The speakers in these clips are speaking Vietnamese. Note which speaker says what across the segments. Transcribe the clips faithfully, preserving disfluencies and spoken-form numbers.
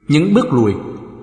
Speaker 1: Những bước lùi.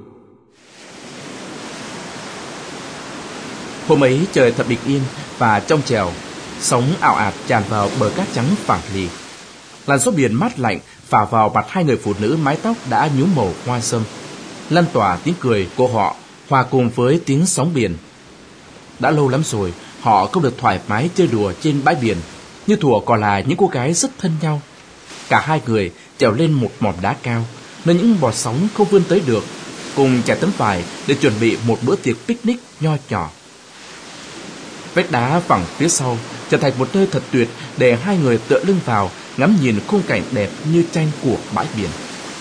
Speaker 1: Hôm ấy trời thật bình yên và trong trèo, sóng ảo ạt tràn vào bờ cát trắng phẳng lì. Làn gió biển mát lạnh phả vào mặt hai người phụ nữ mái tóc đã nhuốm màu hoa sâm, lan tỏa tiếng cười của họ hòa cùng với tiếng sóng biển. Đã lâu lắm rồi họ không được thoải mái chơi đùa trên bãi biển, như thuở còn là những cô gái rất thân nhau. Cả hai người trèo lên một mỏm đá cao, nơi những bọt sóng không vươn tới được, cùng trải tấm vải để chuẩn bị một bữa tiệc picnic nho nhỏ. Vách đá phẳng phía sau trở thành một nơi thật tuyệt để hai người tựa lưng vào, ngắm nhìn khung cảnh đẹp như tranh của bãi biển.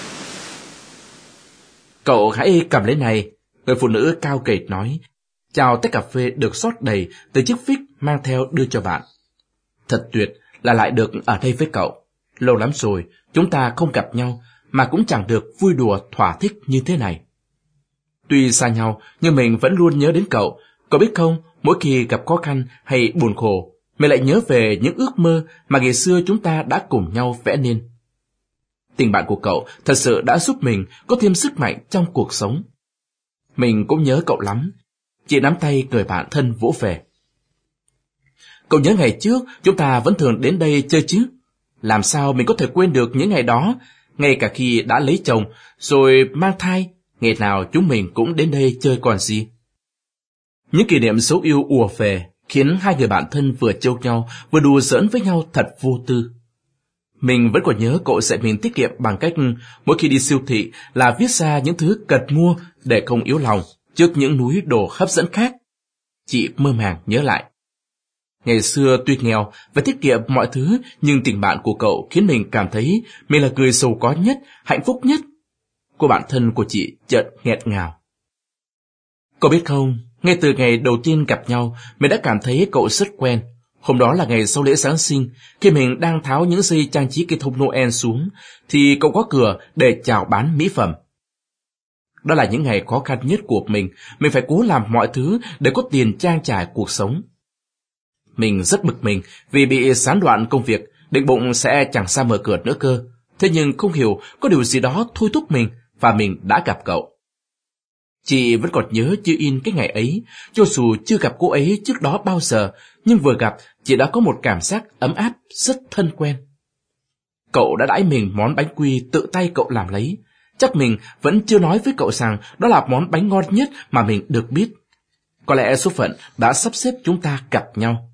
Speaker 1: "Cậu hãy cầm lấy này," người phụ nữ cao gầy nói, chào tách cà phê được rót đầy từ chiếc phích mang theo đưa cho bạn. "Thật tuyệt là lại được ở đây với cậu. Lâu lắm rồi chúng ta không gặp nhau, mà cũng chẳng được vui đùa thỏa thích như thế này. Tuy xa nhau nhưng mình vẫn luôn nhớ đến cậu. Cậu biết không, mỗi khi gặp khó khăn hay buồn khổ, mình lại nhớ về những ước mơ mà ngày xưa chúng ta đã cùng nhau vẽ nên. Tình bạn của cậu thật sự đã giúp mình có thêm sức mạnh trong cuộc sống. Mình cũng nhớ cậu lắm." Chị nắm tay người bạn thân vỗ về. "Cậu nhớ ngày trước chúng ta vẫn thường đến đây chơi chứ? Làm sao mình có thể quên được những ngày đó, ngay cả khi đã lấy chồng rồi mang thai, ngày nào chúng mình cũng đến đây chơi còn gì." Những kỷ niệm xấu yêu ùa về, khiến hai người bạn thân vừa trêu nhau vừa đùa giỡn với nhau thật vô tư. Mình vẫn còn nhớ cậu dạy mình tiết kiệm bằng cách mỗi khi đi siêu thị là viết ra những thứ cần mua để không yếu lòng trước những núi đồ hấp dẫn khác. Chị mơ màng nhớ lại. Ngày xưa tuy nghèo và tiết kiệm mọi thứ, nhưng tình bạn của cậu khiến mình cảm thấy mình là người giàu có nhất, hạnh phúc nhất. Cô bạn thân của chị chợt nghẹn ngào. "Cậu biết không, ngay từ ngày đầu tiên gặp nhau, mình đã cảm thấy cậu rất quen. Hôm đó là ngày sau lễ Giáng sinh, khi mình đang tháo những dây trang trí cây thông Noel xuống, thì cậu có cửa để chào bán mỹ phẩm. Đó là những ngày khó khăn nhất của mình, mình phải cố làm mọi thứ để có tiền trang trải cuộc sống. Mình rất bực mình vì bị gián đoạn công việc, định bụng sẽ chẳng sao mở cửa nữa cơ. Thế nhưng không hiểu có điều gì đó thôi thúc mình và mình đã gặp cậu." Chị vẫn còn nhớ như in cái ngày ấy, cho dù chưa gặp cô ấy trước đó bao giờ, nhưng vừa gặp chị đã có một cảm giác ấm áp rất thân quen. Cậu đã đãi mình món bánh quy tự tay cậu làm lấy. Chắc mình vẫn chưa nói với cậu rằng đó là món bánh ngon nhất mà mình được biết. Có lẽ số phận đã sắp xếp chúng ta gặp nhau.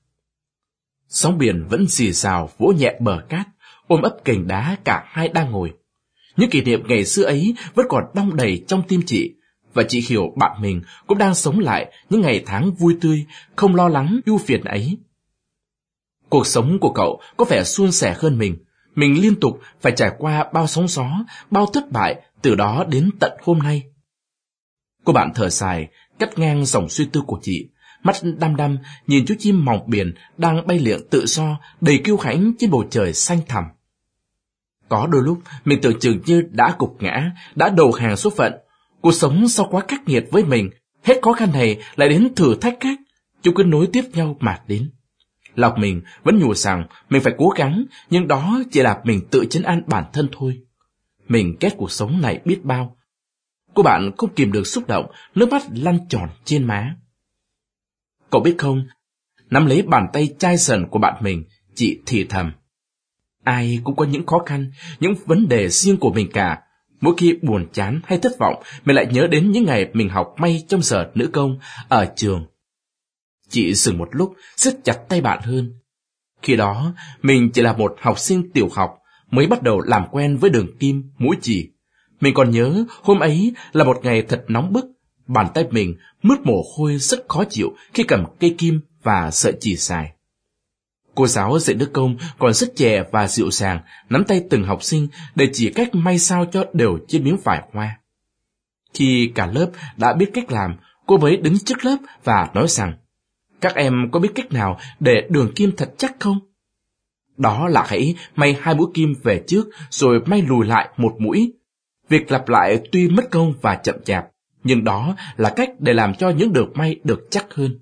Speaker 1: Sóng biển vẫn rì rào vỗ nhẹ bờ cát, ôm ấp cành đá cả hai đang ngồi. Những kỷ niệm ngày xưa ấy vẫn còn đong đầy trong tim chị, và chị hiểu bạn mình cũng đang sống lại những ngày tháng vui tươi, không lo lắng ưu phiền ấy. Cuộc sống của cậu có vẻ suôn sẻ hơn mình. Mình liên tục phải trải qua bao sóng gió, bao thất bại từ đó đến tận hôm nay. Cô bạn thở dài, cắt ngang dòng suy tư của chị, mắt đăm đăm nhìn chú chim mỏng biển đang bay lượn tự do, đầy kiêu hãnh trên bầu trời xanh thẳm. Có đôi lúc mình tưởng chừng như đã gục ngã, đã đầu hàng số phận. Cuộc sống sao quá khắc nghiệt với mình, hết khó khăn này lại đến thử thách khác, chúng cứ nối tiếp nhau mà đến. Lòng mình vẫn nhủ rằng mình phải cố gắng, nhưng đó chỉ là mình tự trấn an bản thân thôi. Mình ghét cuộc sống này biết bao. Cô bạn không kìm được xúc động, nước mắt lăn tròn trên má. Cậu biết không, nắm lấy bàn tay chai sần của bạn mình, chị thì thầm. Ai cũng có những khó khăn, những vấn đề riêng của mình cả. Mỗi khi buồn chán hay thất vọng, mình lại nhớ đến những ngày mình học may trong giờ nữ công ở trường. Chị dừng một lúc, siết chặt tay bạn hơn. Khi đó, mình chỉ là một học sinh tiểu học, mới bắt đầu làm quen với đường kim, mũi chỉ. Mình còn nhớ hôm ấy là một ngày thật nóng bức, bàn tay mình mướt mồ hôi rất khó chịu khi cầm cây kim và sợi chỉ dài. Cô giáo dạy nữ công còn rất trẻ và dịu dàng, nắm tay từng học sinh để chỉ cách may sao cho đều trên miếng vải hoa. Khi cả lớp đã biết cách làm, cô mới đứng trước lớp và nói rằng, các em có biết cách nào để đường kim thật chắc không? Đó là hãy may hai mũi kim về trước rồi may lùi lại một mũi. Việc lặp lại tuy mất công và chậm chạp, nhưng đó là cách để làm cho những đường may được chắc hơn.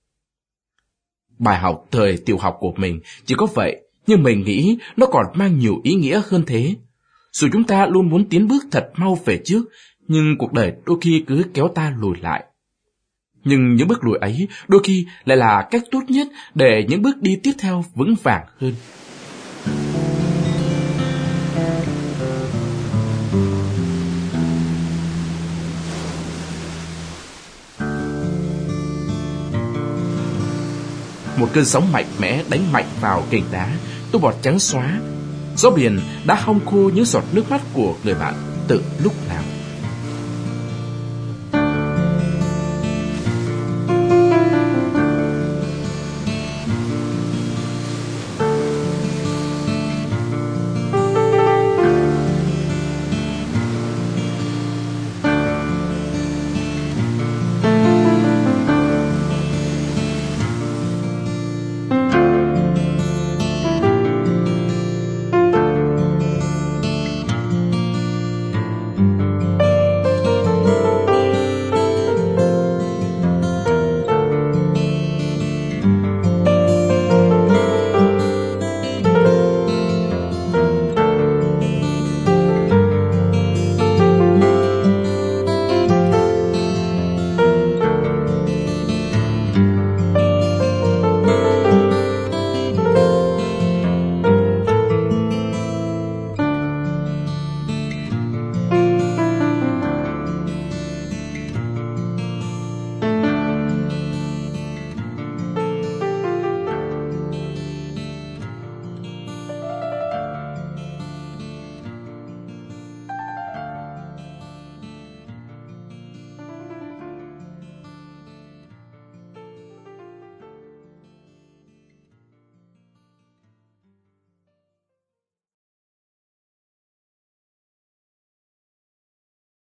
Speaker 1: Bài học thời tiểu học của mình chỉ có vậy, nhưng mình nghĩ nó còn mang nhiều ý nghĩa hơn thế. Dù chúng ta luôn muốn tiến bước thật mau về trước, nhưng cuộc đời đôi khi cứ kéo ta lùi lại. Nhưng những bước lùi ấy đôi khi lại là cách tốt nhất để những bước đi tiếp theo vững vàng hơn. Một cơn sóng mạnh mẽ đánh mạnh vào cành đá, tua bọt trắng xóa. Gió biển đã hong khô những giọt nước mắt của người bạn từ lúc nào.